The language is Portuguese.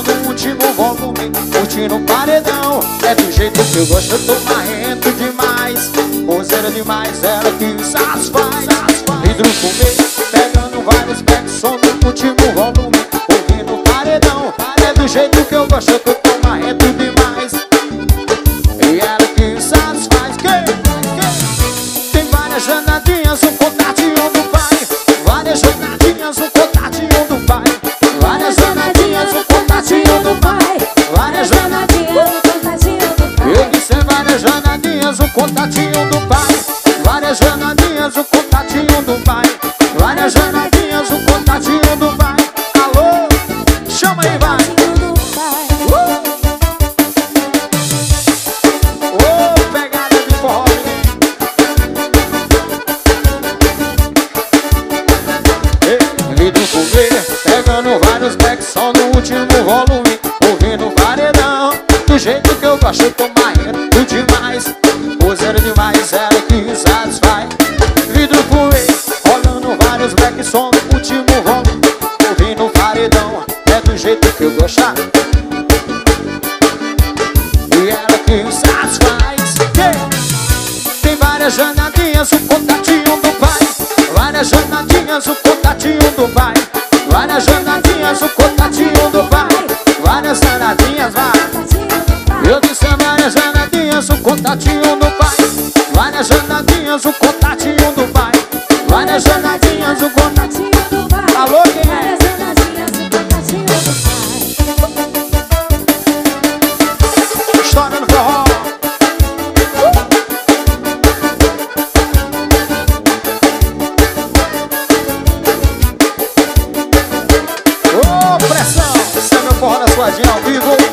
no último volume, curtindo o paredão. É do jeito que eu gosto, eu tô marrento demais. Poseira demais, ela que satisfaz. Vidro fumê, pegando vários backs, som no último volume, ouvindo o paredão. É do jeito que eu gosto, eu tô marrento demais. E ela que satisfaz. Tem várias janadinhas, um contatinho do pai. Várias janadinhas, um contatinho do pai. Várias janadinhas, um contatinho do pai. Várias janadinhas, um contatinho do pai. Eu disse várias janadinhas, um contatinho do pai. Várias janadinhas, um contatinho do pai. Várias janadinhas, um contatinho do pai. Alô, chama aí, vai. Pegada de forró. Vidro fumê, pegando vários backs, só no último volume, ouvindo o paredão. Do jeito que eu gosto, eu tô marrento demais. Poseira demais, ela que satisfaz. Vidro fumê, rolando vários backs, só no último volume, ouvindo o paredão. É do jeito que eu gosto. E ela que satisfaz. Tem várias janadinhas, o contatinho do pai. Várias janadinhas, o contatinho do pai. Várias janadinhas, o contatinho do pai. Várias janadinhas, vai. Eu disse várias janadinhas, o contatinho do pai. Várias janadinhas, o contatinho do pai. Várias janadinhas, o contatinho do pai. Alô, quem é? História do forró. Ô, pressão, esse é meu forró da Suadinha ao vivo.